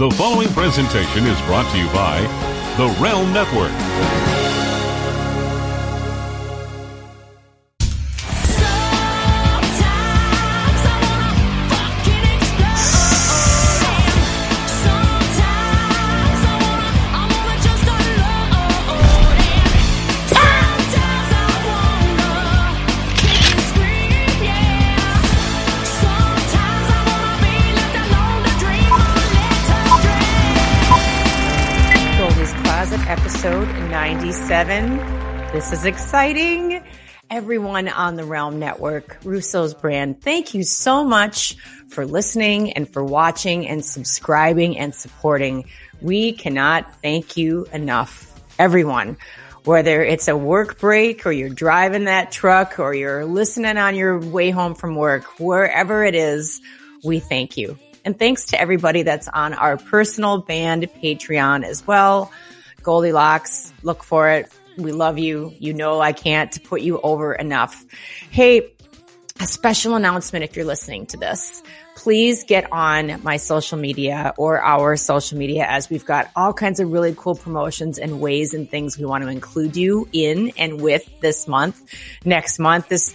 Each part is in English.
The following presentation is brought to you by The Realm Network. Episode 97. This is exciting. Everyone on the Realm Network, Russo's brand, thank you so much for listening and for watching and subscribing and supporting. We cannot thank you enough. Everyone, whether it's a work break or you're driving that truck or you're listening on your way home from work, wherever it is, we thank you. And thanks to everybody that's on our personal band Patreon as well. Goldilocks, look for it. We love you. You know I can't put you over enough. Hey, a special announcement if you're listening to this. Please get on my social media or our social media, as we've got all kinds of really cool promotions and ways and things we want to include you in and with this month. Next month, this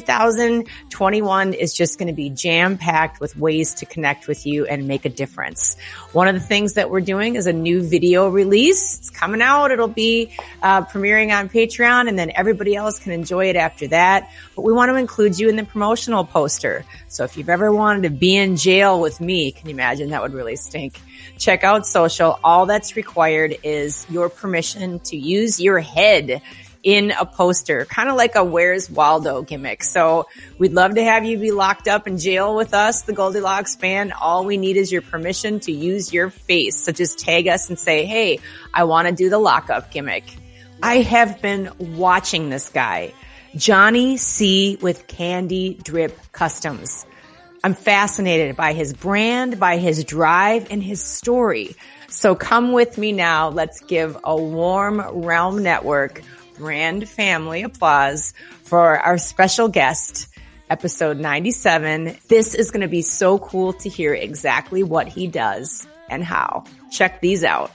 2021 is just going to be jam-packed with ways to connect with you and make a difference. One of the things that we're doing is a new video release. It's coming out. It'll be premiering on Patreon, and then everybody else can enjoy it after that. But we want to include you in the promotional poster. So if you've ever wanted to be in jail with me, can you imagine? That would really stink. Check out social. All that's required is your permission to use your head in a poster, kind of like a Where's Waldo gimmick. So we'd love to have you be locked up in jail with us, the Goldilocks band. All we need is your permission to use your face. So just tag us and say, hey, I want to do the lockup gimmick. I have been watching this guy, Johnny C with Candy Drip Customs. I'm fascinated by his brand, by his drive, and his story. So come with me now. Let's give a warm Realm Network brand family applause for our special guest, episode 97. This is going to be so cool to hear exactly what he does and how. Check these out.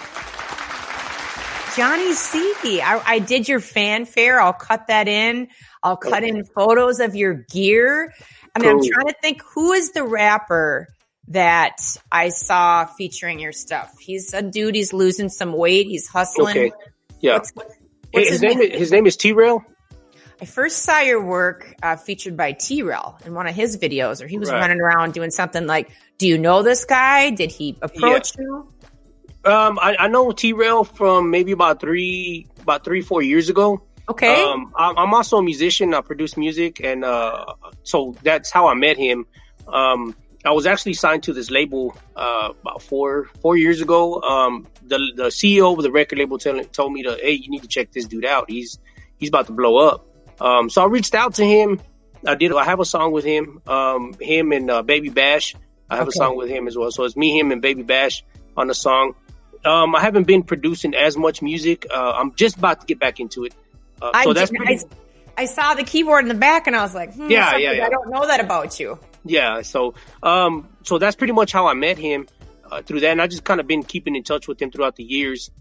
Johnny C, I did your fanfare. I'll cut that in. I'll cut in photos of your gear. I mean, I'm trying to think, who is the rapper that I saw featuring your stuff? He's a dude. He's losing some weight. He's hustling. Okay. Yeah. What's his name is T-Rail. I first saw your work featured by T-Rail in one of his videos, where he was running around doing something like, do you know this guy? Did he approach you? I know T-Rail from maybe about 4 years ago. Okay. I'm also a musician. I produce music, and so that's how I met him. I was actually signed to this label about 4 years ago. The CEO of the record label told me hey, you need to check this dude out. He's about to blow up. So I reached out to him. I have a song with him. Him and Baby Bash. I have a song with him as well. So it's me, him, and Baby Bash on the song. I haven't been producing as much music. I'm just about to get back into it. I saw the keyboard in the back, and I was like, yeah. I don't know that about you. Yeah, so that's pretty much how I met him through that, and I just kind of been keeping in touch with him throughout the years.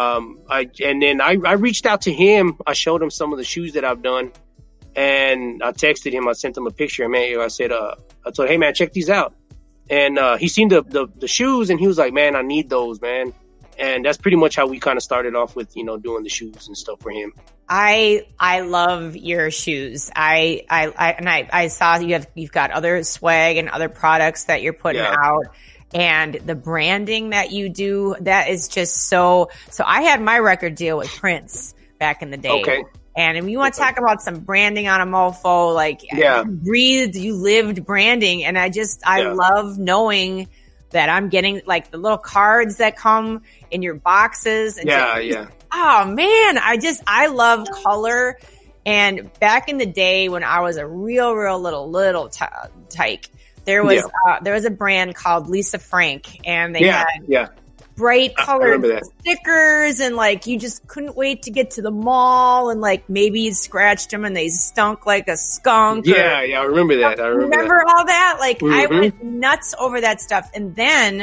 I reached out to him. I showed him some of the shoes that I've done, and I texted him. I sent him a picture, man. I said, I told, hey man, check these out. And he seen the shoes, and he was like, man, I need those, man. And that's pretty much how we kind of started off with, doing the shoes and stuff for him. I love your shoes. I saw you've got other swag and other products that you're putting out, and the branding that you do, that is just so I had my record deal with Prince back in the day. Okay. And if you want to talk about some branding on a mofo, like you lived branding, and I love knowing that I'm getting like the little cards that come in your boxes. And oh man, I love color. And back in the day when I was a real little tyke, there was a brand called Lisa Frank, and they had bright colored stickers, and like you just couldn't wait to get to the mall, and like maybe you scratched them and they stunk like a skunk. I remember that. Remember all that? Like I went nuts over that stuff. And then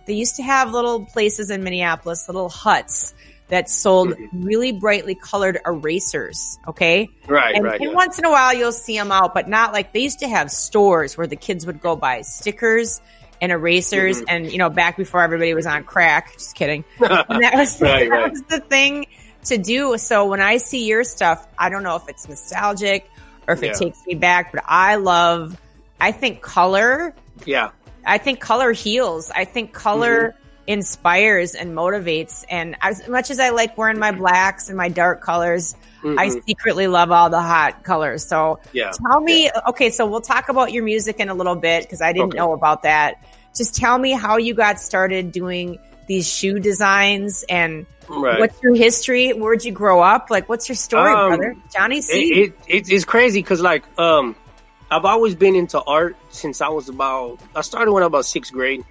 they used to have little places in Minneapolis, little huts that sold really brightly colored erasers. Okay. Right. And once in a while you'll see them out, but not like they used to have stores where the kids would go buy stickers and erasers and, you know, back before everybody was on crack. Just kidding. And that was, that was the thing to do. So when I see your stuff, I don't know if it's nostalgic or if it takes me back, but I think color. Yeah. I think color heals. I think color inspires and motivates. And as much as I like wearing my blacks and my dark colors, I secretly love all the hot colors. So tell me, okay, so we'll talk about your music in a little bit because I didn't know about that. Just tell me how you got started doing these shoe designs and what's your history? Where'd you grow up? Like, what's your story, brother? Johnny C. It's crazy because, like, I've always been into art since I started when I was about 6th grade.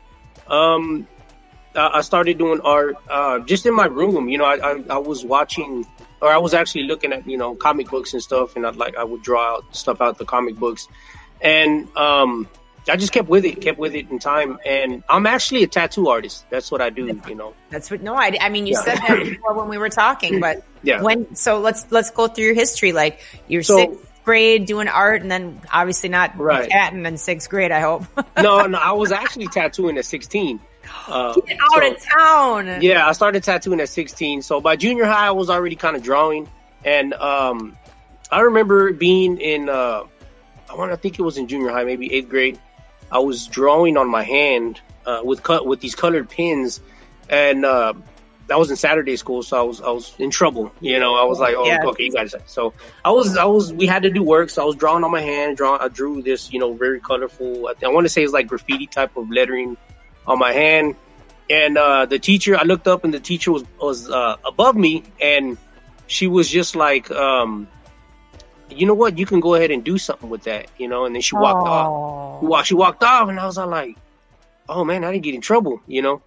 I started doing art just in my room. You know, I was watching, or I was actually looking at, you know, comic books and stuff, and I would draw out stuff out the comic books. And I just kept with it in time. And I'm actually a tattoo artist. That's what I do, you know. That's what, no, I mean, you said that before when we were talking, but so let's go through your history. Like, you're 6th grade doing art, and then obviously not tatting in 6th grade, I hope. No, I was actually tattooing at 16. Get out of town. Yeah, I started tattooing at 16. So by junior high, I was already kind of drawing. And I remember being in, I think it was in junior high, maybe 8th grade. I was drawing on my hand with these colored pins, and I was in Saturday school, so I was in trouble. You know, I was like, okay, you guys. So we had to do work, so I was drawing on my hand. I drew this, you know, very colorful. I want to say it's like graffiti type of lettering on my hand. And the teacher, I looked up, and the teacher was above me, and she was just like, you know what, you can go ahead and do something with that, you know. And then she walked off. She walked off, and I was all like, oh man, I didn't get in trouble, you know.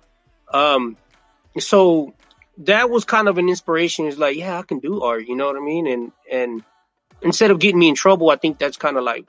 So that was kind of an inspiration. It's like, yeah, I can do art, you know what I mean? And instead of getting me in trouble, I think that's kind of like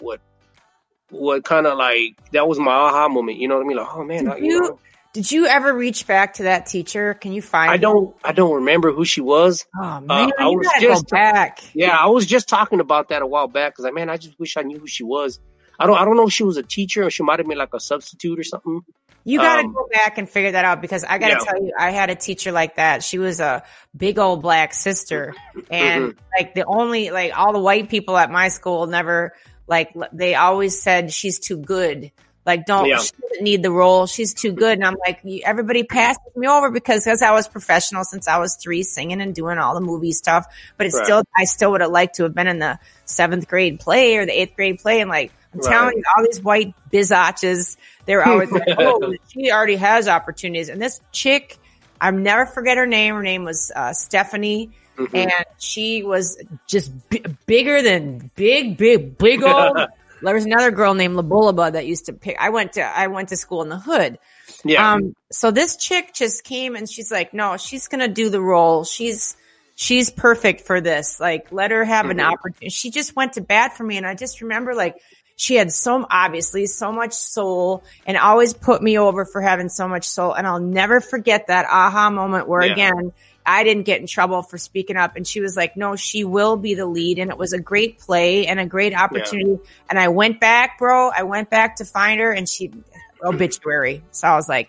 what kind of like, that was my aha moment, you know what I mean? Like, oh man, did you ever reach back to that teacher? Can you find I don't remember who she was. Oh man, you gotta go back. Yeah, I was just talking about that a while back because I just wish I knew who she was. I don't know if she was a teacher or she might have been like a substitute or something. You got to go back and figure that out because I got to tell you, I had a teacher like that. She was a big old black sister, and like all the white people at my school never, like, they always said she's too good. Like, she doesn't need the role. She's too good. And I'm like, everybody passes me over because I was professional since I was 3, singing and doing all the movie stuff. But I still would have liked to have been in the 7th grade play or the 8th grade play. And like, I'm telling you, all these white bizaches, they're always like, oh, she already has opportunities. And this chick, I'll never forget her name. Her name was Stephanie. And she was just bigger than big old. There was another girl named Labulaba that used to pick. I went to school in the hood. Yeah. So this chick just came and she's like, no, she's going to do the role. She's perfect for this. Like, let her have an opportunity. She just went to bat for me. And I just remember, like, she had obviously so much soul and always put me over for having so much soul. And I'll never forget that aha moment where again, I didn't get in trouble for speaking up. And she was like, no, she will be the lead. And it was a great play and a great opportunity. Yeah. And I went back, bro. I went back to find her and she obituary. So I was like,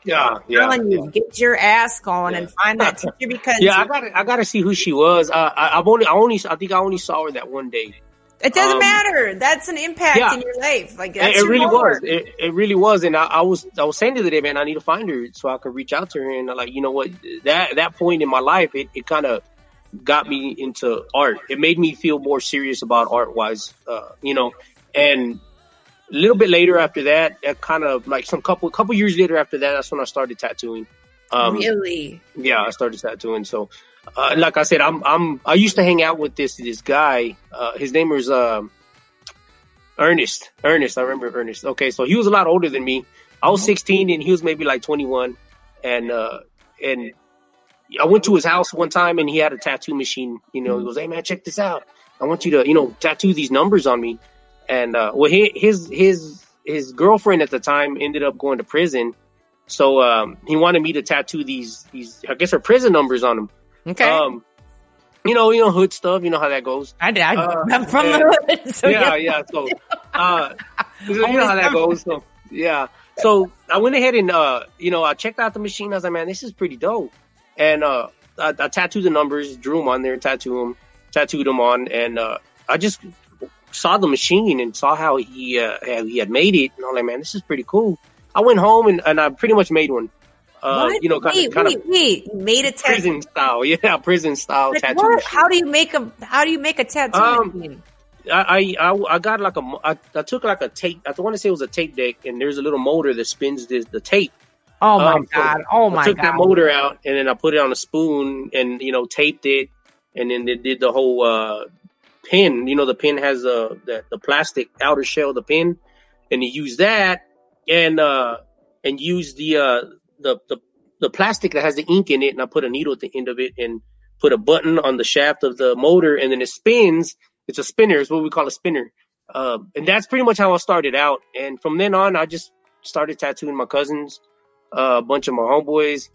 get your ass going and find that teacher because I gotta see who she was. I think I only saw her that one day. It doesn't matter. That's an impact in your life. Like, that's it really was. It really was. And I was saying the other day, man, I need to find her so I can reach out to her. And like, you know what, that point in my life, it kind of got me into art. It made me feel more serious about art wise, you know. And a little bit later after that, kind of like couple years later after that, that's when I started tattooing. Really? Yeah, I started tattooing. So, like I said, I used to hang out with this guy. His name was Ernest. I remember Ernest. Okay, so he was a lot older than me. I was 16 and he was maybe like 21. And I went to his house one time and he had a tattoo machine. You know, he goes, "Hey man, check this out. I want you to, you know, tattoo these numbers on me." And his girlfriend at the time ended up going to prison. So he wanted me to tattoo these I guess are prison numbers on them. Okay. You know, hood stuff. You know how that goes. I'm from the hood. So yeah. So, you know how that goes. So, yeah. So I went ahead and, I checked out the machine. I was like, man, this is pretty dope. And I tattooed the numbers, drew them on there, tattooed them on. And I just saw the machine and saw how he had made it. And I'm like, man, this is pretty cool. I went home and I pretty much made one. What? You made a tattoo prison style, prison style like tattoo. What? How do you make a tattoo machine? I got like I took like a tape. I want to say it was a tape deck, and there's a little motor that spins the tape. Oh my god! I took that motor out, and then I put it on a spoon, and taped it, and then they did the whole pin. The pin has the plastic outer shell of the pin, and you use that, and use the plastic that has the ink in it, and I put a needle at the end of it and put a button on the shaft of the motor, and then it spins. It's a spinner. It's what we call a spinner. And that's pretty much how I started out. And from then on, I just started tattooing my cousins, a bunch of my homeboys.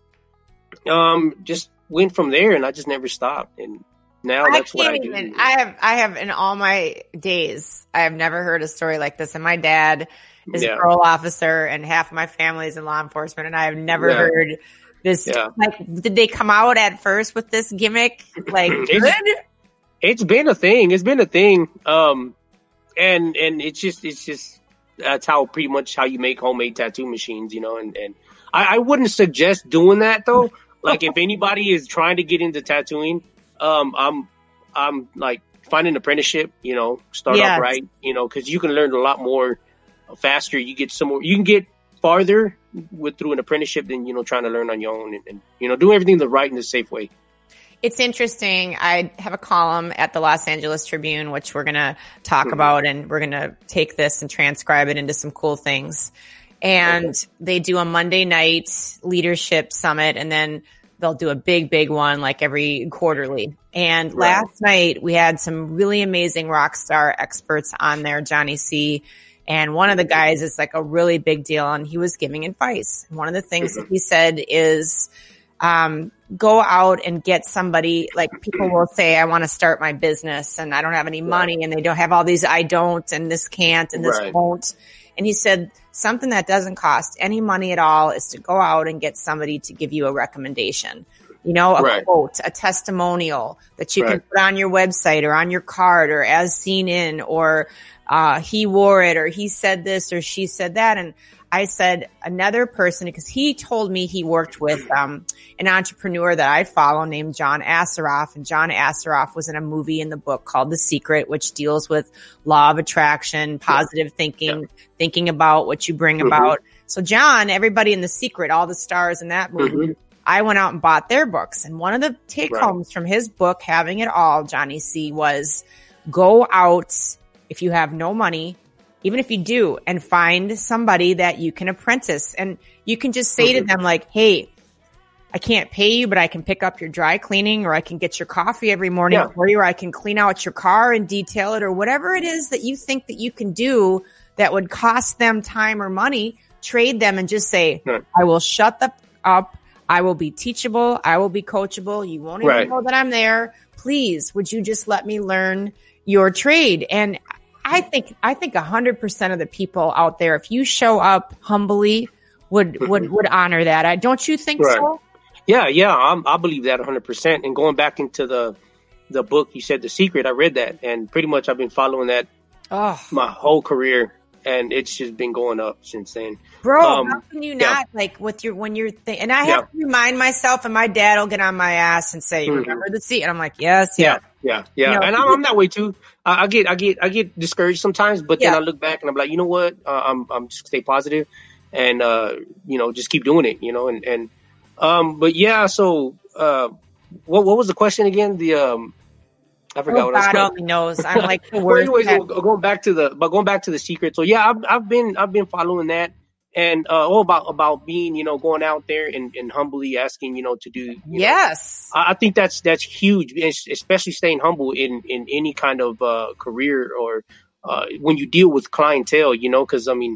Just went from there, and I just never stopped. And now that's what I do. I have in all my days, I have never heard a story like this. And my dad is a parole officer, and half of my family is in law enforcement, and I have never heard this. Like, did they come out at first with this gimmick? Like, good? It's been a thing. And it's just that's how pretty much how you make homemade tattoo machines, and I wouldn't suggest doing that though. Like, if anybody is trying to get into tattooing, I'm like, find an apprenticeship, start off right, because you can learn a lot more faster. You can get farther through an apprenticeship than, trying to learn on your own and do everything the right and the safe way. It's interesting. I have a column at the Los Angeles Tribune, which we're going to talk about, and we're going to take this and transcribe it into some cool things. And they do a Monday night leadership summit, and then they'll do a big one like every quarterly. And last night we had some really amazing rock star experts on there, Johnny C. And one of the guys is like a really big deal, and he was giving advice. One of the things that he said is, go out and get somebody. Like, people will say, I want to start my business and I don't have any money, and they don't have all these I don't, and this can't, and this won't. And he said something that doesn't cost any money at all is to go out and get somebody to give you a recommendation, a quote, a testimonial that you can put on your website or on your card or as seen in, or he wore it, or he said this, or she said that. And I said another person, because he told me he worked with an entrepreneur that I follow named John Assaraf. And John Assaraf was in a movie in the book called The Secret, which deals with law of attraction, positive thinking, thinking about what you bring about. So John, everybody in The Secret, all the stars in that movie, I went out and bought their books. And one of the take homes from his book, Having It All, Johnny C., was go out if you have no money, even if you do, and find somebody that you can apprentice. And you can just say to them like, hey, I can't pay you, but I can pick up your dry cleaning, or I can get your coffee every morning for you, or I can clean out your car and detail it, or whatever it is that you think that you can do that would cost them time or money. Trade them and just say, I will shut up. I will be teachable. I will be coachable. You won't even know that I'm there. Please, would you just let me learn your trade? And I think 100% of the people out there, if you show up humbly, would honor that. Don't you think so? Yeah. I believe that 100%. And going back into the book, you said The Secret, I read that, and pretty much I've been following that my whole career, and it's just been going up since then. Bro, how can you not, like, with your, when you're and I have to remind myself, and my dad will get on my ass and say, remember the seat? And I'm like, yes. Yeah. And I'm that way too. I get discouraged sometimes, but then I look back and I'm like, you know what? I'm just stay positive and, just keep doing it, but yeah, so, what was the question again? I forgot what I was God only knows. I'm like the worst. Anyways, going back to The Secret. So yeah, I've been following that, and all about being, going out there and humbly asking, to do. Yes. I think that's huge, especially staying humble in any kind of career, or when you deal with clientele, because I mean,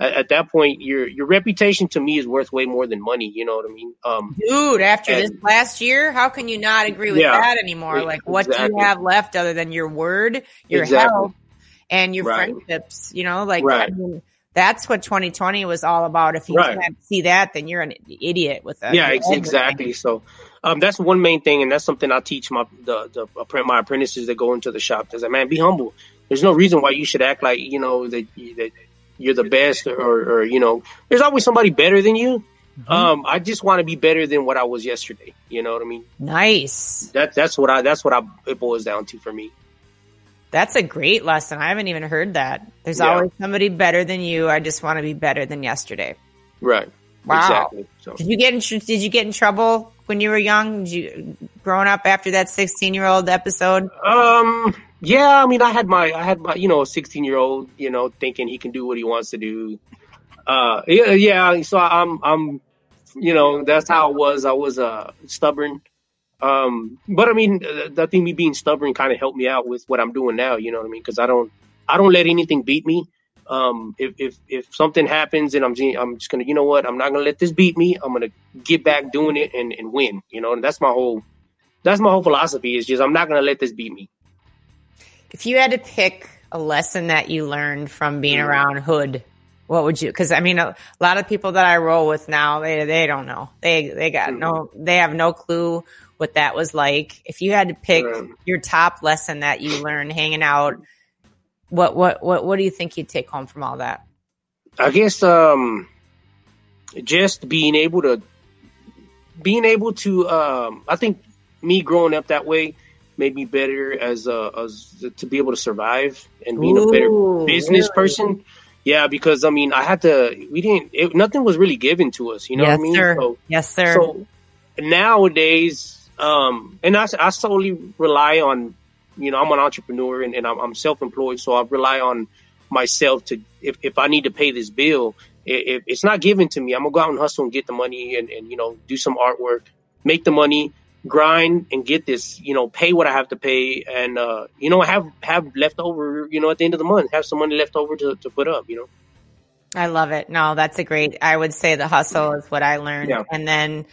at that point, your reputation to me is worth way more than money. You know what I mean? Dude, after this last year, how can you not agree with that anymore? Like, what do you have left other than your word, your health, and your friendships? You know, like, I mean, that's what 2020 was all about. If you can't see that, then you're an idiot with that. Yeah, exactly. So that's one main thing, and that's something I teach my apprentices that go into the shop. Is that, man, be humble. There's no reason why you should act like, you know, that you're the best, or you know, there's always somebody better than you. I just want to be better than what I was yesterday. You know what I mean? Nice. That's what it boils down to for me. That's a great lesson. I haven't even heard that. There's always somebody better than you. I just want to be better than yesterday. Right. Wow. Exactly. So. Did you get in trouble when you were young? Growing up after that 16-year-old episode? Yeah, I mean, I had my, you know, 16-year-old, you know, thinking he can do what he wants to do. Yeah. So I'm, you know, that's how it was. I was, stubborn. But I mean, I think me being stubborn kind of helped me out with what I'm doing now. You know what I mean? Cause I don't let anything beat me. If something happens and I'm just gonna, you know what, I'm not gonna let this beat me. I'm gonna get back doing it and win, you know, and that's my whole philosophy, is just, I'm not gonna let this beat me. If you had to pick a lesson that you learned from being around Hood, what would you, cause I mean, a lot of people that I roll with now, they don't know. They have no clue what that was like. If you had to pick your top lesson that you learned hanging out, what do you think you'd take home from all that? I guess just being able to I think me growing up that way made me better as to be able to survive and being a better business person. Yeah, because I mean, nothing was really given to us, you know what I mean? Sir. So, yes, sir. So nowadays, and I solely rely on, you know, I'm an entrepreneur and I'm self-employed, so I rely on myself to, if I need to pay this bill, if it's not given to me, I'm gonna go out and hustle and get the money and you know, do some artwork, make the money, grind and get this, you know, pay what I have to pay, and you know, have left over, you know, at the end of the month, have some money left over to put up, you know. I love it. No, that's a great, I would say the hustle is what I learned. Yeah. And then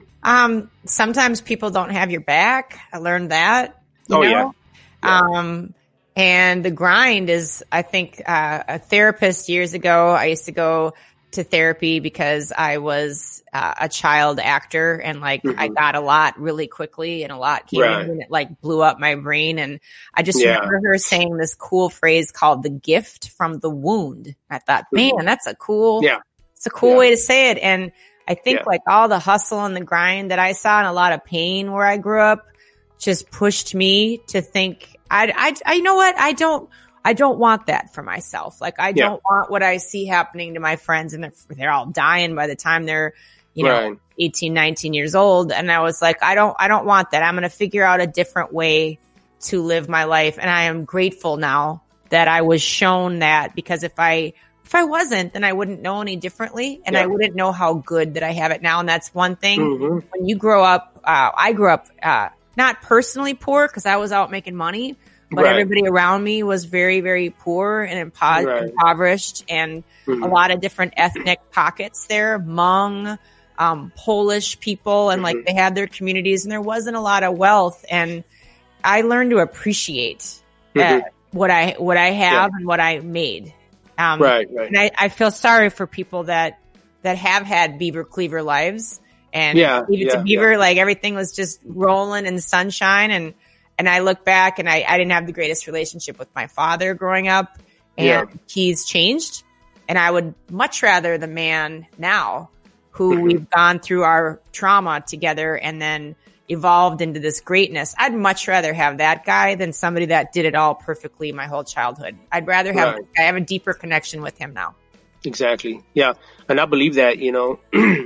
sometimes people don't have your back. I learned that. You know? Yeah. And the grind is, I think, a therapist years ago, I used to go to therapy because I was a child actor, and like I got a lot really quickly, and a lot came in, and it like blew up my brain. And I just remember her saying this cool phrase called "the gift from the wound." I thought, man, that's a cool, it's a cool way to say it. And I think like all the hustle and the grind that I saw, and a lot of pain where I grew up, just pushed me to think, I you know what, I don't want that for myself. Like, I don't want what I see happening to my friends, and they're all dying by the time they're, you know, 18, 19 years old. And I was like, I don't want that. I'm going to figure out a different way to live my life. And I am grateful now that I was shown that, because if I wasn't, then I wouldn't know any differently, and I wouldn't know how good that I have it now. And that's one thing. When you grow up, I grew up, not personally poor, because I was out making money, but everybody around me was very, very poor and impoverished, and a lot of different ethnic pockets there, Hmong, Polish people, and like they had their communities, and there wasn't a lot of wealth. And I learned to appreciate what I have and what I made. And I feel sorry for people that have had Beaver Cleaver lives, and leave it to Beaver, like everything was just rolling in sunshine. And I look back, and I didn't have the greatest relationship with my father growing up, and he's changed. And I would much rather the man now who we've gone through our trauma together and then evolved into this greatness. I'd much rather have that guy than somebody that did it all perfectly my whole childhood. I'd rather have, I have a deeper connection with him now. Exactly. Yeah. And I believe that, you know,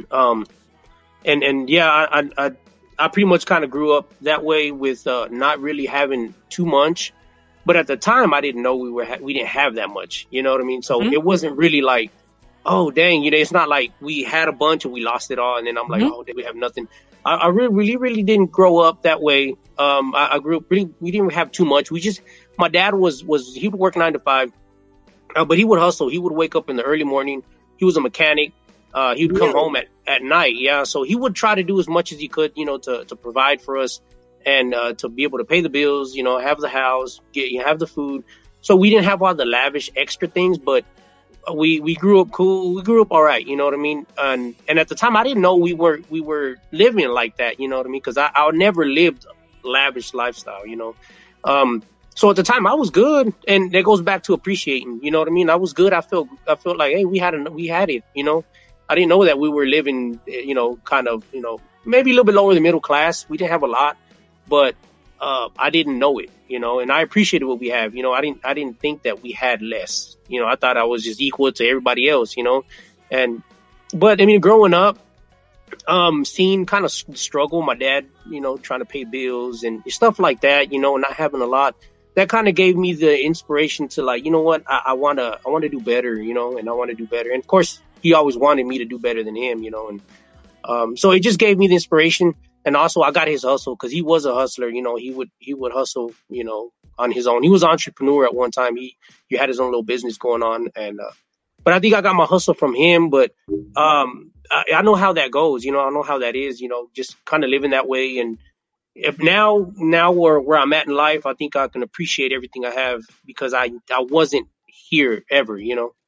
I pretty much kind of grew up that way with not really having too much, but at the time I didn't know we didn't have that much. You know what I mean? So it wasn't really like, oh dang, you know, it's not like we had a bunch and we lost it all, and then I'm like, oh, did we have nothing? I really didn't grow up that way. I grew up we didn't have too much. My dad he would work 9 to 5, but he would hustle. He would wake up in the early morning, was a mechanic. He would come home at night. Yeah. So he would try to do as much as he could, to provide for us and to be able to pay the bills, have the house, have the food. So we didn't have all the lavish extra things, but we grew up cool. We grew up all right. You know what I mean? And at the time I didn't know we were living like that. You know what I mean? Cause I never lived a lavish lifestyle, so at the time I was good, and that goes back to appreciating. You know what I mean? I was good. I felt like, hey, we had it. I didn't know that we were living, kind of, maybe a little bit lower than middle class. We didn't have a lot, but I didn't know it, and I appreciated what we have. I didn't think that we had less. I thought I was just equal to everybody else. But I mean, growing up, seeing kind of struggle, my dad, trying to pay bills and stuff like that, not having a lot. That kind of gave me the inspiration to like, you know what, I want to do better, and I want to do better. And of course, he always wanted me to do better than him, and so it just gave me the inspiration. And also I got his hustle because he was a hustler. He would hustle, on his own. He was an entrepreneur at one time. He had his own little business going on. And, but I think I got my hustle from him. But I know how that goes. I know how that is, just kind of living that way. And if now where I'm at in life, I think I can appreciate everything I have because I wasn't here ever,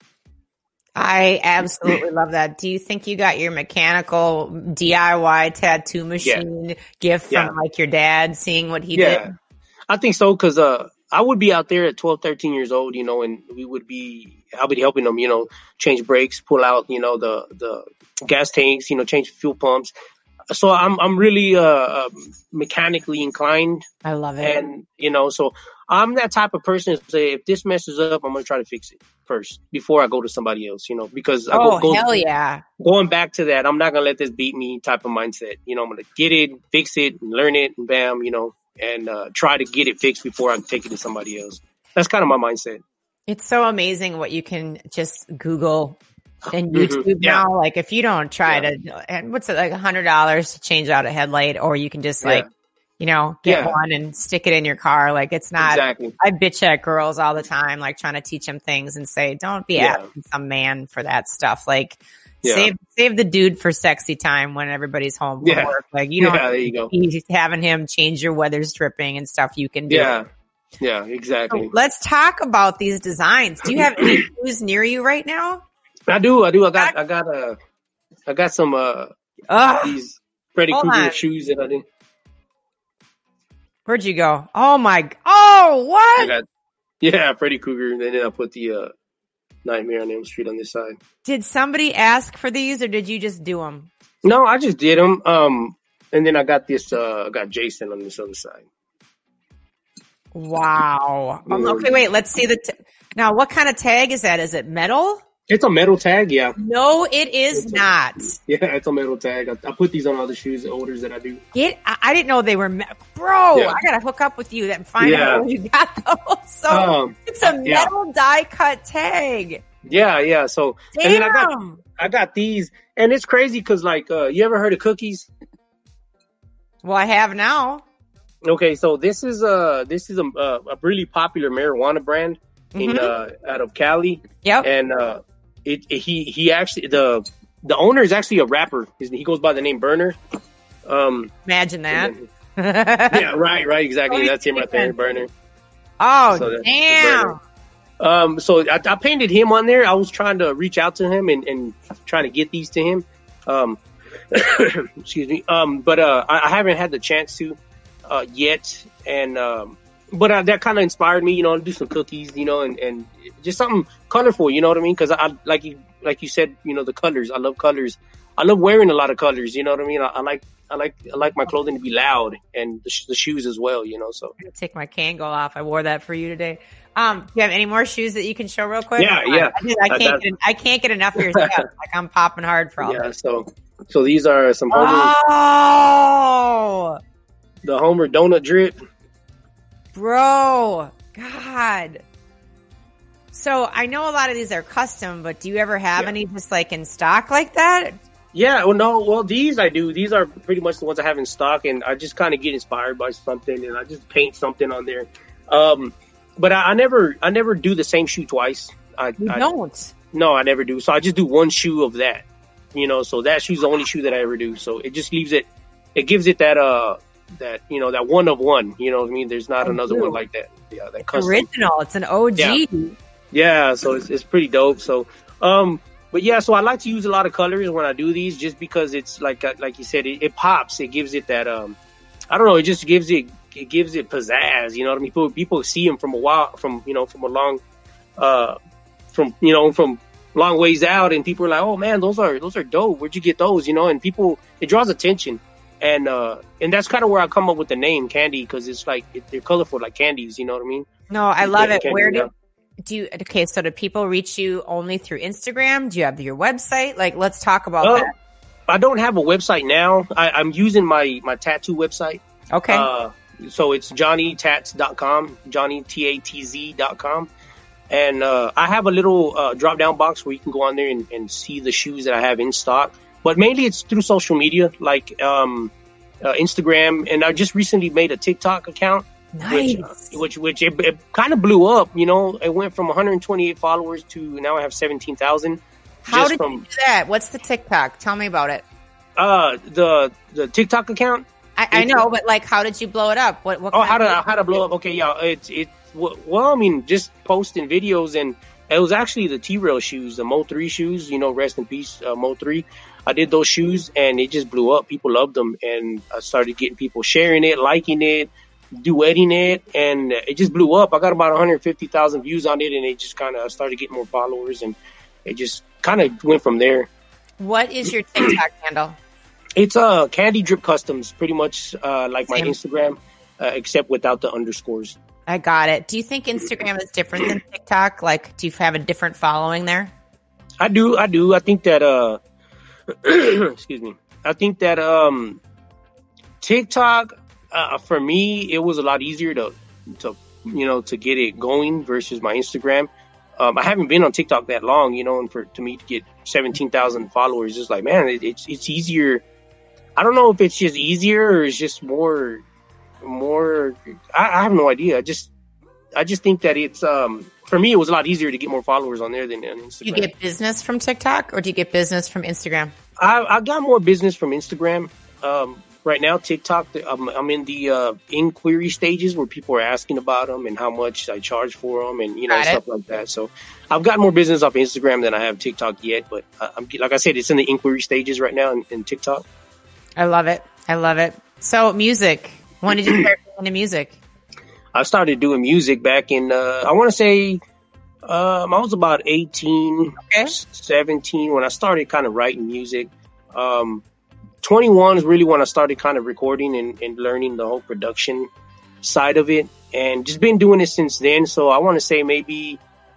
I absolutely love that. Do you think you got your mechanical DIY tattoo machine gift from like your dad, seeing what he did? I think so. Cause, I would be out there at 12, 13 years old, and I'll be helping them, change brakes, pull out, the gas tanks, change fuel pumps. So I'm really, mechanically inclined. I love it. And, so I'm that type of person to say, if this messes up, I'm going to try to fix it first before I go to somebody else, because hell yeah. Going back to that, I'm not going to let this beat me type of mindset. I'm going to get it, fix it, learn it, and bam, and try to get it fixed before I take it to somebody else. That's kind of my mindset. It's so amazing what you can just Google and YouTube now. Like if you don't try to, and what's it, like $100 to change out a headlight, or you can just get one and stick it in your car. Like it's not, exactly. I bitch at girls all the time, like trying to teach them things and say, don't be asking some man for that stuff. Like save the dude for sexy time when everybody's home from work. Like you don't there you go. be having him change your weather stripping and stuff you can do. Yeah, exactly. So let's talk about these designs. Do you have any shoes near you right now? I do. I got some these Freddy Krueger shoes that I did. Where'd you go? Oh my! Oh, what? Freddy Krueger, and then I put the Nightmare on Elm Street on this side. Did somebody ask for these, or did you just do them? No, I just did them. And then I got this. I got Jason on this other side. Wow. Okay, wait. Let's see now. What kind of tag is that? Is it metal? It's a metal tag, yeah. No, it is not. Yeah, it's a metal tag. I put these on other shoes, the orders that I do. I didn't know they were bro. I gotta hook up with you and find out where you got those. So it's a metal die cut tag. Yeah. So damn. And then I got these, and it's crazy because you ever heard of Cookies? Well, I have now. Okay, so this is a really popular marijuana brand out of Cali. Yep. And he actually the owner is actually a rapper. He goes by the name Burner. Imagine that. Yeah, right, exactly. That's him right there, Burner. Oh, so damn. So I painted him on there. I was trying to reach out to him and trying to get these to him. Excuse me. But I haven't had the chance to yet. And but that kind of inspired me, to do some cookies, and just something colorful, you know what I mean? Because I like you said, the colors. I love colors. I love wearing a lot of colors. You know what I mean? I like my clothing to be loud, and the shoes as well. So I'm gonna take my Kangol off. I wore that for you today. Do you have any more shoes that you can show real quick? Yeah. I can't get enough of your stuff. Like I'm popping hard for all. Yeah. So these are some Homer. Oh. The Homer donut drip. Bro, God. So I know a lot of these are custom, but do you ever have any just like in stock like that? Yeah, these I do. These are pretty much the ones I have in stock, and I just kind of get inspired by something, and I just paint something on there. But I never do the same shoe twice. You don't? No, I never do. So I just do one shoe of that, so that shoe's the only shoe that I ever do. So it just leaves it, it gives it that, that, that one of one, what I mean? There's not another one like that. Yeah. That custom. Original. It's an OG. Yeah. So it's pretty dope. So, but yeah, so I like to use a lot of colors when I do these, just because it's like you said, it pops. It gives it that, I don't know. It just gives it pizzazz. You know what I mean? People see them from a while, from a long, from long ways out, and people are like, "Oh man, those are dope. Where'd you get those?" And it draws attention, and that's kind of where I come up with the name Candy, because it's like they're colorful like candies. You know what I mean? No, I love it. Where do you? Okay, so do people reach you only through Instagram? Do you have your website? Like, let's talk about that. I don't have a website now. I'm using my tattoo website. Okay. So it's JohnnyTatz.com, JohnnyTatz.com. And I have a little drop down box where you can go on there and see the shoes that I have in stock. But mainly it's through social media, like Instagram. And I just recently made a TikTok account. Nice. Which it kind of blew up. It went from 128 followers to now I have 17,000. How did you do that? What's the TikTok? Tell me about it. The TikTok account. I know, but like, how did you blow it up? What? How to blow up? Okay, yeah. Well, I mean, just posting videos, and it was actually the T-Rail shoes, the Mo 3 shoes. Rest in peace, Mo 3. I did those shoes, and it just blew up. People loved them, and I started getting people sharing it, liking it, duetting it, and it just blew up. I got about 150,000 views on it, and it just kind of started getting more followers, and it just kind of went from there. What is your TikTok handle? It's Candy Drip Customs, pretty much like my Instagram, except without the underscores. I got it. Do you think Instagram is different than TikTok? Like, do you have a different following there? I do. I think that excuse me. I think that TikTok for me, it was a lot easier to get it going versus my Instagram. I haven't been on TikTok that long, and to me to get 17,000 followers, it's like, man, it's easier. I don't know if it's just easier or it's just more. I have no idea. I just think that it's for me, it was a lot easier to get more followers on there than on Instagram. Do you get business from TikTok or do you get business from Instagram? I got more business from Instagram. Right now, TikTok, I'm in the inquiry stages where people are asking about them and how much I charge for them and, stuff like that. So I've got more business off Instagram than I have TikTok yet. But like I said, it's in the inquiry stages right now in TikTok. I love it. So music. When did you start into music? I started doing music back in, I want to say, I was about 18, 17 when I started kind of writing music. 21 is really when I started kind of recording and learning the whole production side of it, and just been doing it since then. So I want to say maybe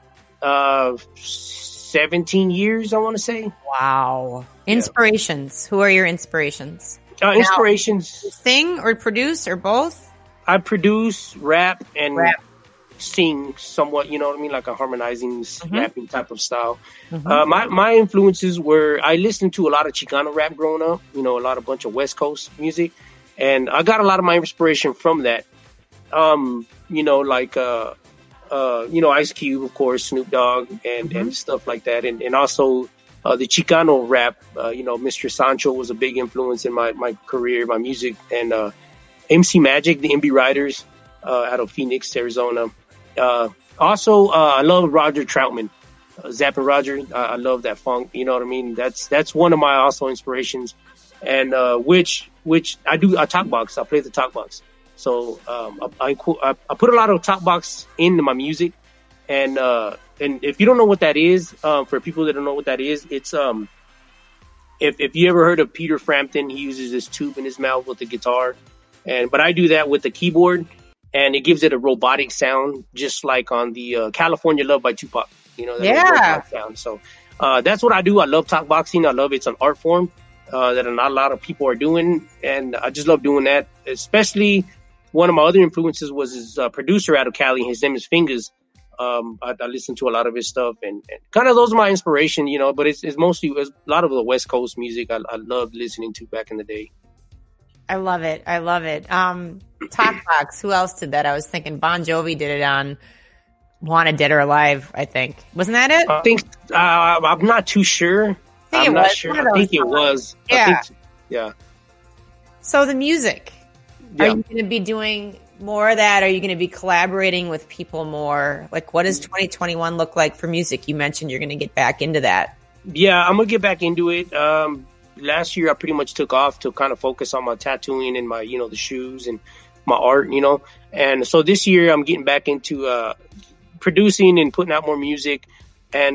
17 years, I want to say. Wow. Inspirations. Who are your inspirations? Inspirations. Now, sing or produce or both? I produce, rap, and sing somewhat, you know what I mean? Like a harmonizing, rapping type of style. My influences were, I listened to a lot of Chicano rap growing up, a bunch of West Coast music. And I got a lot of my inspiration from that. Ice Cube, of course, Snoop Dogg, and stuff like that. And also the Chicano rap, Mr. Sancho was a big influence in my career, my music. And MC Magic, the MB Riders out of Phoenix, Arizona. Also, I love Roger Troutman, Zapp and Roger. I love that funk. You know what I mean? That's one of my also inspirations, and which I do a talk box. I play the talk box, so I put a lot of talk box into my music, and if you don't know what that is, for people that don't know what that is, it's if you ever heard of Peter Frampton, he uses this tube in his mouth with the guitar, but I do that with the keyboard. And it gives it a robotic sound, just like on the California Love by Tupac. That sound. So that's what I do. I love talk boxing. I love it's an art form that not a lot of people are doing, and I just love doing that. Especially one of my other influences was his producer out of Cali. His name is Fingers. I listen to a lot of his stuff, and kind of those are my inspiration. But it's mostly a lot of the West Coast music I loved listening to back in the day. I love it. Talk Box. Who else did that? I was thinking Bon Jovi did it on Wanted Dead or Alive, I think. Wasn't that it? I think I'm not too sure. I'm not sure. I think it was. Yeah. Yeah. So the music, Yeah. are you going to be doing more of that? Are you going to be collaborating with people more? Like, what does 2021 look like for music? You mentioned you're going to get back into that. Yeah, I'm gonna get back into it. Last year I pretty much took off to kind of focus on my tattooing and my, the shoes and my art, And so this year I'm getting back into producing and putting out more music. And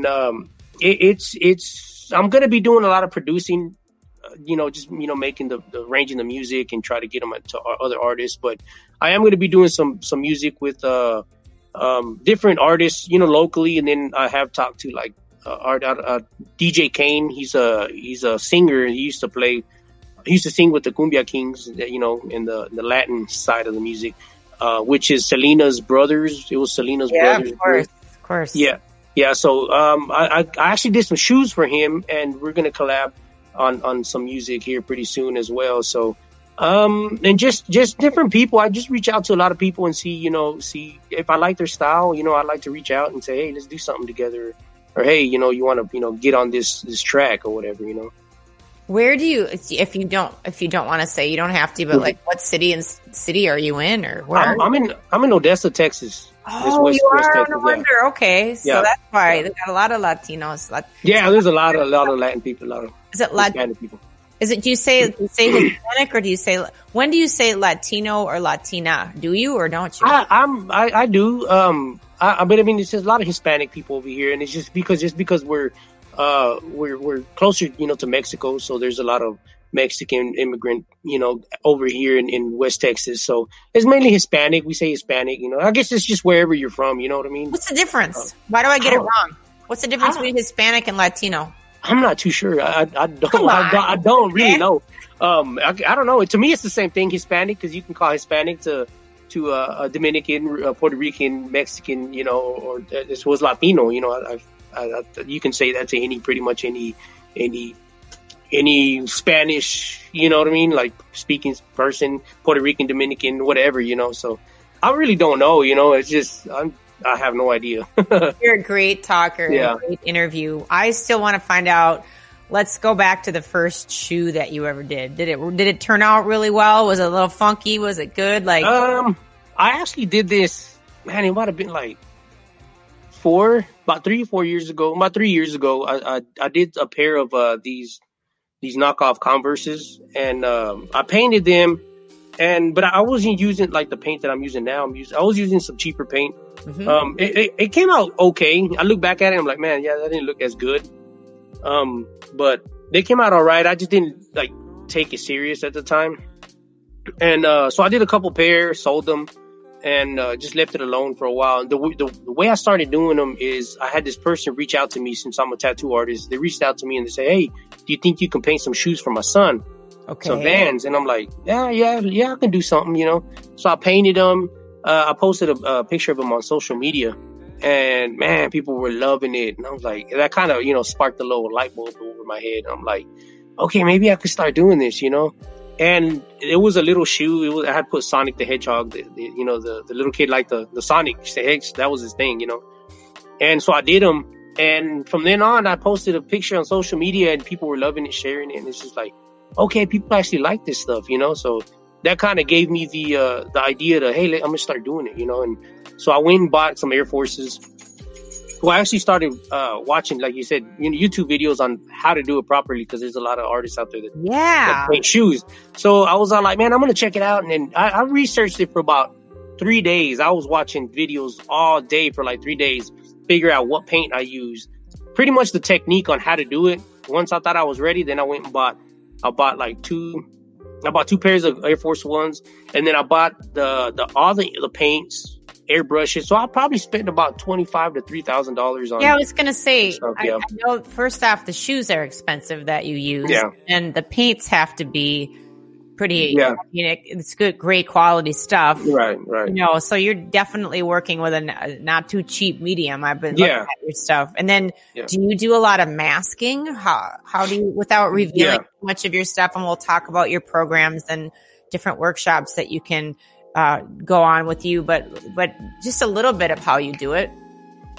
I'm gonna be doing a lot of producing, just making the arranging the music and try to get them to other artists. But I am gonna be doing some music with different artists, locally, and then I have talked to like DJ Kane. He's a singer. He used to sing with the Cumbia Kings, in the Latin side of the music, which is Selena's brothers. It was Selena's brothers. Of course. Yeah. So I actually did some shoes for him, and we're gonna collab on some music here pretty soon as well. So and just different people. I just reach out to a lot of people and see if I like their style. I like to reach out and say, hey, let's do something together. Or, hey, you want to, get on this track or whatever, Where do you, if you don't want to say, you don't have to, but like what city are you in, or where? I'm in Odessa, Texas. Oh, you are? No wonder. Okay. So that's why they got a lot of Latinos. Yeah, there's a lot of Latin people, Is it Hispanic people. Do you say Hispanic, or when do you say Latino or Latina? Do you or don't you? I do. But I mean, it's just a lot of Hispanic people over here, and it's just because we're closer, to Mexico. So there's a lot of Mexican immigrant, over here in West Texas. So it's mainly Hispanic. We say Hispanic, I guess it's just wherever you're from. You know what I mean? What's the difference? Why do I get it wrong? What's the difference between Hispanic and Latino? I'm not too sure. I don't really know. I don't know. To me, it's the same thing. Hispanic, because you can call Hispanic to a Dominican, Puerto Rican, Mexican, or this was Latino. You can say that to pretty much any Spanish, you know what I mean? Like speaking person, Puerto Rican, Dominican, whatever, So I really don't know. It's just I have no idea. You're a great talker. Yeah. A great interview. I still want to find out. Let's go back to the first shoe that you ever did. Did it turn out really well? Was it a little funky? Was it good? I actually did this, man, it might have been like about 3 or 4 years ago. About 3 years ago, I did a pair of these knockoff Converses, and I painted them, but I wasn't using like the paint that I'm using now. I was using some cheaper paint. Mm-hmm. It came out okay. I look back at it, I'm like, man, yeah, that didn't look as good. But they came out all right. I just didn't like take it serious at the time. And so I did a couple pairs, sold them, and just left it alone for a while. The way I started doing them is I had this person reach out to me, since I'm a tattoo artist. They reached out to me and they say, hey, do you think you can paint some shoes for my son? Okay. Some Vans. And I'm like, yeah, I can do something, So I painted them. I posted a picture of them on social media, and man, people were loving it. And I was like, that kind of, sparked a little light bulb over my head. I'm like, okay, maybe I could start doing this, And it was a little shoe. I had put Sonic the Hedgehog, the little kid liked the Sonic the Hedgehog. That was his thing, And so I did them. And from then on, I posted a picture on social media, and people were loving it, sharing it. And it's just like, okay, people actually like this stuff, So that kind of gave me the idea to, hey, I'm going to start doing it, And so I went and bought some Air Forces. Well, I actually started watching, like you said, YouTube videos on how to do it properly, because there's a lot of artists out there that paint shoes. So I was like, man, I'm going to check it out. And then I researched it for about 3 days. I was watching videos all day for like 3 days, figure out what paint I used, pretty much the technique on how to do it. Once I thought I was ready, then I went and bought two pairs of Air Force Ones, and then I bought all the paints, airbrushes. So I probably spent about $2,500 to $3,000 on. Yeah, I was gonna say. Stuff, I know. First off, the shoes are expensive that you use, and the paints have to be pretty. Yeah, it's good, great quality stuff. Right. So you're definitely working with a not too cheap medium. I've been looking at your stuff, and then do you do a lot of masking? How do you, without revealing much of your stuff? And we'll talk about your programs and different workshops that you can go on with you, but just a little bit of how you do it.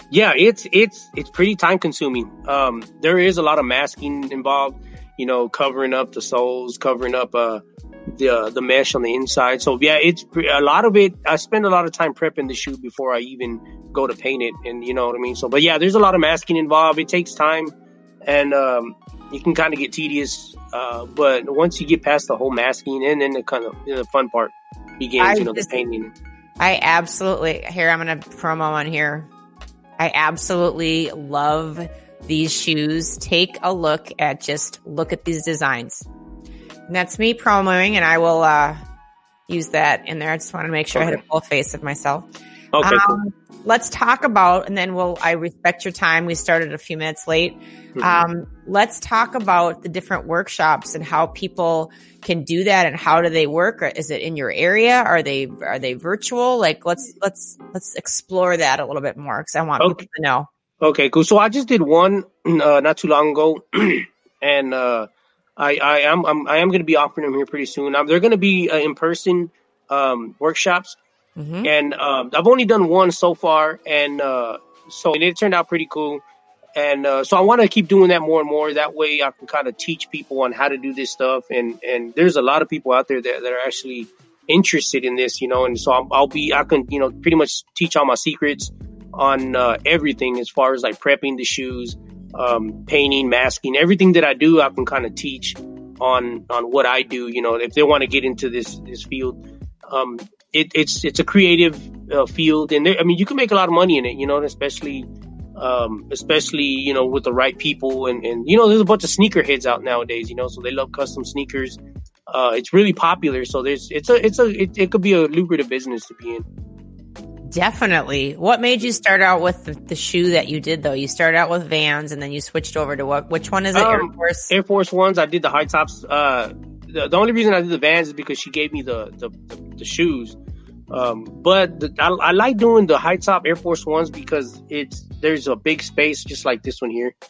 Yeah, it's pretty time consuming. There is a lot of masking involved, covering up the soles, covering up the mesh on the inside. So yeah, a lot of it. I spend a lot of time prepping the shoe before I even go to paint it, and you know what I mean. So, but yeah, there's a lot of masking involved. It takes time, and it can kind of get tedious. But once you get past the whole masking, and then the kind of the fun part begins, the painting. I absolutely, here, I'm going to promo on here. I absolutely love these shoes. Take a look at these designs. And that's me promoing, and I will use that in there. I just want to make sure I had a full face of myself. Okay, cool. Let's talk about, and then I respect your time. We started a few minutes late. Let's talk about the different workshops and how people can do that, and how do they work? Or is it in your area? Are they virtual? Like, let's explore that a little bit more, because I want people to know. Okay, cool. So I just did one not too long ago, and I am going to be offering them here pretty soon. They're going to be in person workshops, and I've only done one so far, and it turned out pretty cool. And so I want to keep doing that more and more. That way I can kind of teach people on how to do this stuff. And there's a lot of people out there that are actually interested in this, and so I can pretty much teach all my secrets on everything as far as like prepping the shoes, painting, masking, everything that I do. I can kind of teach on what I do. If they want to get into this field, it's a creative field, and you can make a lot of money in it. Especially with the right people, and there's a bunch of sneakerheads out nowadays, so they love custom sneakers. It's really popular, so it could be a lucrative business to be in. Definitely. What made you start out with the shoe that you did, though? You started out with Vans, and then you switched over to which one is it? Air Force Ones. I did the high tops. The only reason I did the Vans is because she gave me the shoes. But I like doing the high top Air Force Ones because there's a big space, just like this one here.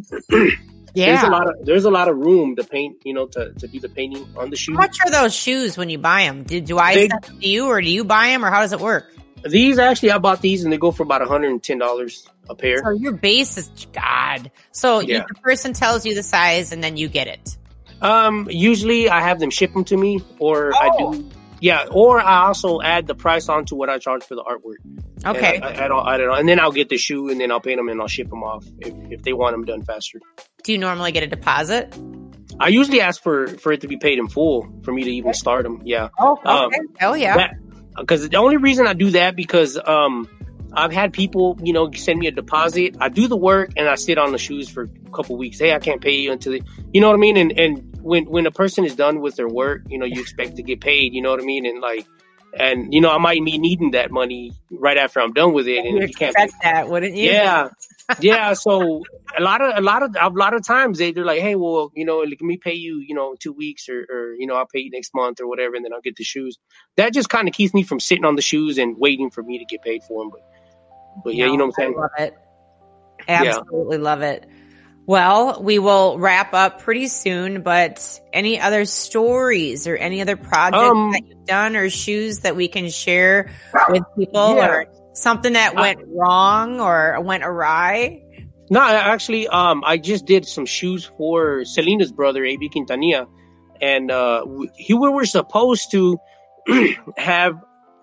Yeah. There's a lot of room to paint, to do the painting on the shoes. How much are those shoes when you buy them? Do I send them to you, or do you buy them, or how does it work? These actually, I bought these and they go for about $110 a pair. So your base is God. So the person tells you the size and then you get it. Usually I have them ship them to me, or I do. Yeah, or I also add the price onto what I charge for the artwork. Okay. I add all, and then I'll get the shoe, and then I'll paint them, and I'll ship them off if they want them done faster. Do you normally get a deposit? I usually ask for it to be paid in full for me to even start them. Yeah. Oh, okay. Hell yeah. Because the only reason I do that, because I've had people, send me a deposit. I do the work and I sit on the shoes for a couple weeks. Hey, I can't pay you until you know what I mean? And when a person is done with their work, you expect to get paid, you know what I mean? And I might be needing that money right after I'm done with it. And you can't expect that, wouldn't you? Yeah. Yeah. So a lot of times they're like, hey, well, let me pay you, 2 weeks or I'll pay you next month or whatever. And then I'll get the shoes. That just kind of keeps me from sitting on the shoes and waiting for me to get paid for them. But yeah, you know what I'm saying? I love it. Absolutely love it. Well, we will wrap up pretty soon, but any other stories or any other projects that you've done or shoes that we can share with people or something that went wrong or went awry? No, actually, I just did some shoes for Selena's brother, A.B. Quintanilla, and we were supposed to have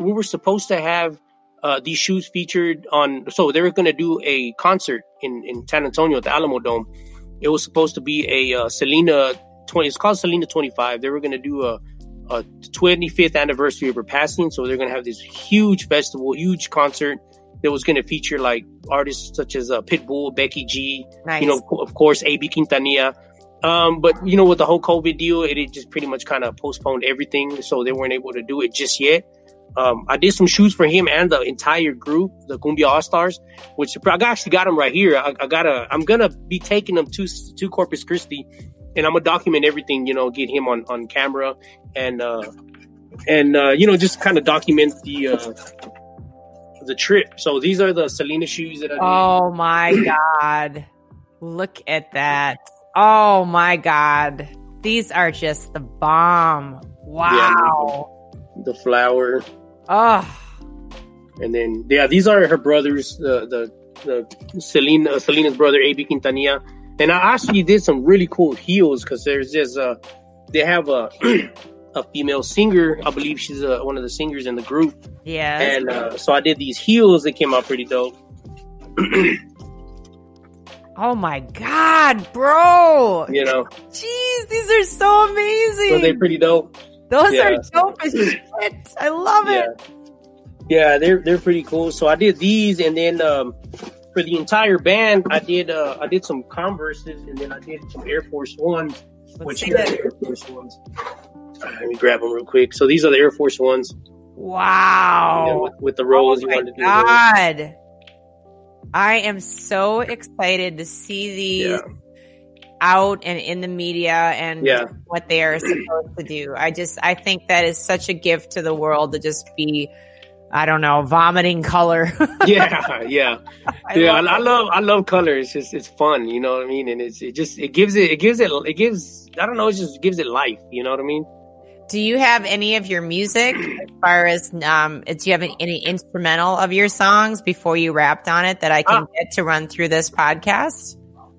these shoes featured on. So they were going to do a concert in San Antonio at the Alamo Dome. It was supposed to be a Selena 20. It's called Selena 25. They were going to do a 25th anniversary of her passing. So they're going to have this huge festival, huge concert that was going to feature like artists such as Pitbull, Becky G, nice. Of course, A.B. Quintanilla. But with the whole COVID deal, it just pretty much kind of postponed everything. So they weren't able to do it just yet. I did some shoes for him and the entire group, the Cumbia All-Stars, which I actually got them right here. I'm going to be taking them to Corpus Christi, and I'm going to document everything, get him on camera and just kind of document the trip. So these are the Selena shoes that I did. Oh my God. Look at that. Oh my God. These are just the bomb. Wow. Yeah, the flower. Oh. And then, these are her brothers, the Selena's brother, AB Quintanilla. And I actually did some really cool heels because there's this, they have a female singer. I believe she's one of the singers in the group. Yeah. And so I did these heels that came out pretty dope. Oh my God, bro. You know. Jeez, these are so amazing. So they're pretty dope. Those are dope as shit. I love it. Yeah, they're pretty cool. So I did these, and then for the entire band, I did some Converses, and then I did some Air Force Ones. Air Force Ones. Let me grab them real quick. So these are the Air Force Ones. Wow. With the rolls you wanted to do. God. I am so excited to see these out and in the media and what they are supposed to do. I think that is such a gift to the world to just be, I don't know, vomiting color. I love color. It's fun, you know what I mean? And it gives I don't know, it just gives it life, you know what I mean? Do you have any of your music as far as, do you have any instrumental of your songs before you rapped on it that I can get to run through this podcast?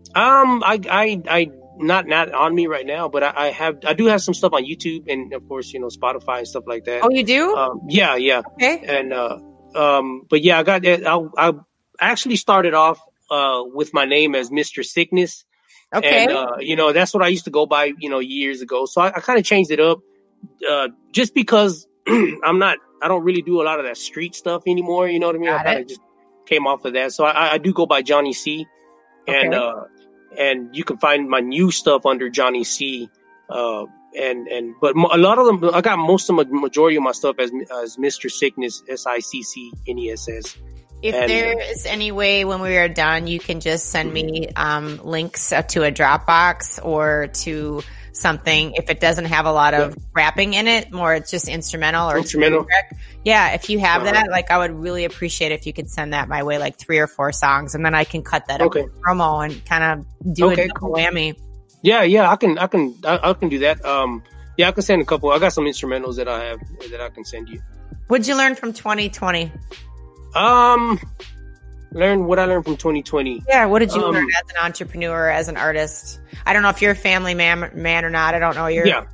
I not on me right now, but I do have some stuff on YouTube and of course, you know, Spotify and stuff like that. Oh, you do? Yeah. Okay. And, but yeah, I actually started off, with my name as Mr. Sickness. Okay. And, you know, that's what I used to go by, you know, years ago. So I kind of changed it up. Just because I don't really do a lot of that street stuff anymore. You know what I mean? I kind of just came off of that. So I do go by Johnny C. Okay. And you can find my new stuff under Johnny C. But a lot of them, I got majority of my stuff as Mr. Sickness, SICCNESS. If there is any way when we are done, you can just send me links to a Dropbox or to something if it doesn't have a lot of rapping in it, more it's just instrumental. Yeah, if you have that, like I would really appreciate if you could send that my way, like 3 or 4 songs, and then I can cut that up with promo and kind of do a double whammy. Yeah, I can do that. I can send a couple. I got some instrumentals that I have that I can send you. What'd you learn from 2020? What I learned from 2020. Yeah, what did you learn as an entrepreneur, as an artist? I don't know if you're a family man or not. I don't know. Yeah,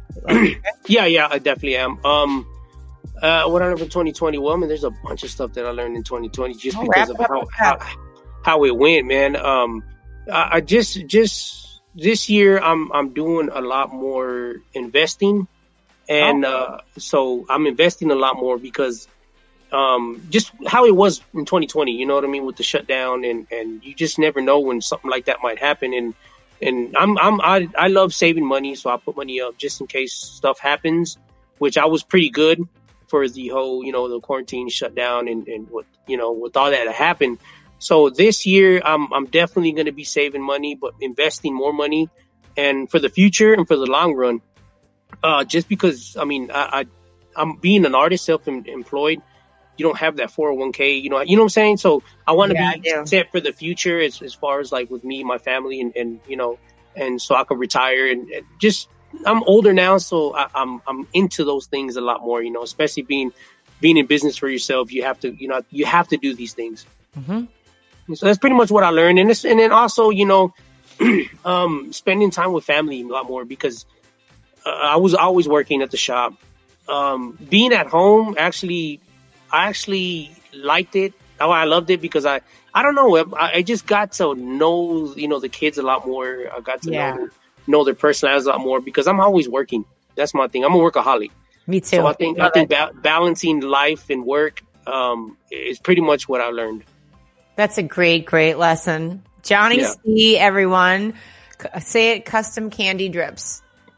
I definitely am. What I learned from 2020? Well, I mean, there's a bunch of stuff that I learned in 2020 just because of how it went, man. I just this year I'm doing a lot more investing, and so I'm investing a lot more because. Just how it was in 2020, you know what I mean, with the shutdown, and you just never know when something like that might happen. And I love saving money, so I put money up just in case stuff happens, which I was pretty good for the whole, you know, the quarantine shutdown and what, you know, with all that happened. So this year, I'm definitely going to be saving money, but investing more money, and for the future and for the long run, just because, I mean, I'm being an artist, self-employed. You don't have that 401k, you know what I'm saying? So I want to be set for the future as far as like with me, my family, and you know, and so I could retire and just, I'm older now. So I'm into those things a lot more, you know, especially being in business for yourself. You have to do these things. Mm-hmm. So that's pretty much what I learned. And then also, you know, spending time with family a lot more because I was always working at the shop. Being at home, I actually liked it. I loved it because I don't know. I just got to know, you know, the kids a lot more. I got to know their personalities a lot more because I'm always working. That's my thing. I'm a workaholic. Me too. So I think balancing life and work is pretty much what I learned. That's a great lesson. Johnny C, everyone. Say it, Custom Candy Drips.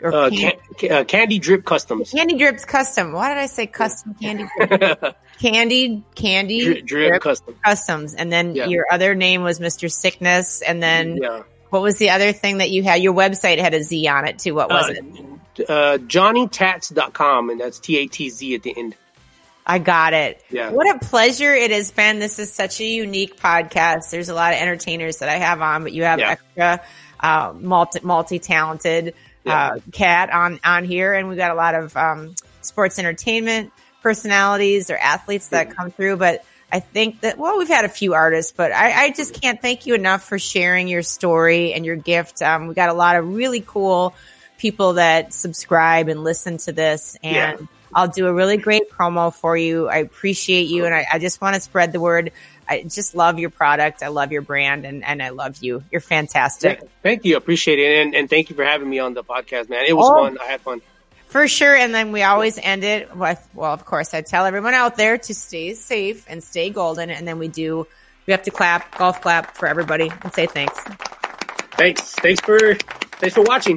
Candy Drip Customs. Candy Drips Custom. Why did I say Custom Candy Drip? Candy Drip Customs. And then your other name was Mr. Sickness. And then what was the other thing that you had? Your website had a Z on it too. What was it? JohnnyTatz.com, and that's TATZ at the end. I got it. Yeah. What a pleasure it has been. This is such a unique podcast. There's a lot of entertainers that I have on, but you have extra multi-talented Cat on here, and we've got a lot of sports entertainment personalities or athletes that come through. But I think that, well, we've had a few artists, but I just can't thank you enough for sharing your story and your gift. We got a lot of really cool people that subscribe and listen to this, and I'll do a really great promo for you. I appreciate you, and I just want to spread the word. I just love your product. I love your brand, and I love you. You're fantastic. Yeah, thank you. Appreciate it. And thank you for having me on the podcast, man. It was fun. I had fun. For sure. And then we always end it with, well, of course, I tell everyone out there to stay safe and stay golden. And then we have to golf clap for everybody and say thanks. Thanks for watching.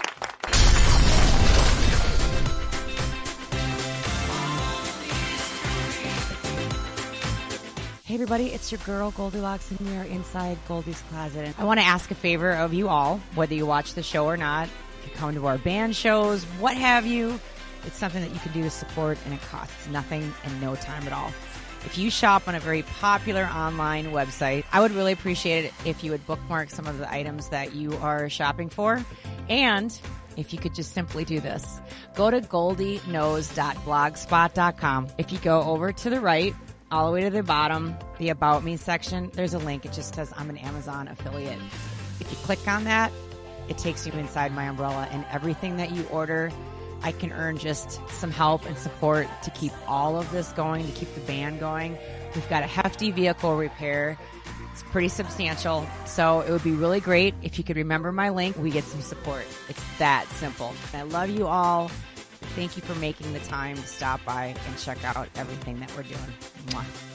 Hey everybody, it's your girl Goldilocks, and we are inside Goldie's Closet. And I want to ask a favor of you all, whether you watch the show or not, if you come to our band shows, what have you, it's something that you can do to support, and it costs nothing and no time at all. If you shop on a very popular online website, I would really appreciate it if you would bookmark some of the items that you are shopping for. And if you could just simply do this, go to goldyknows.blogspot.com. If you go over to the right, all the way to the bottom, the About Me section, there's a link. It just says I'm an Amazon affiliate. If you click on that, it takes you inside my umbrella, and everything that you order, I can earn just some help and support to keep all of this going, to keep the band going. We've got a hefty vehicle repair. It's pretty substantial. So it would be really great if you could remember my link. We get some support. It's that simple. I love you all. Thank you for making the time to stop by and check out everything that we're doing. Mwah.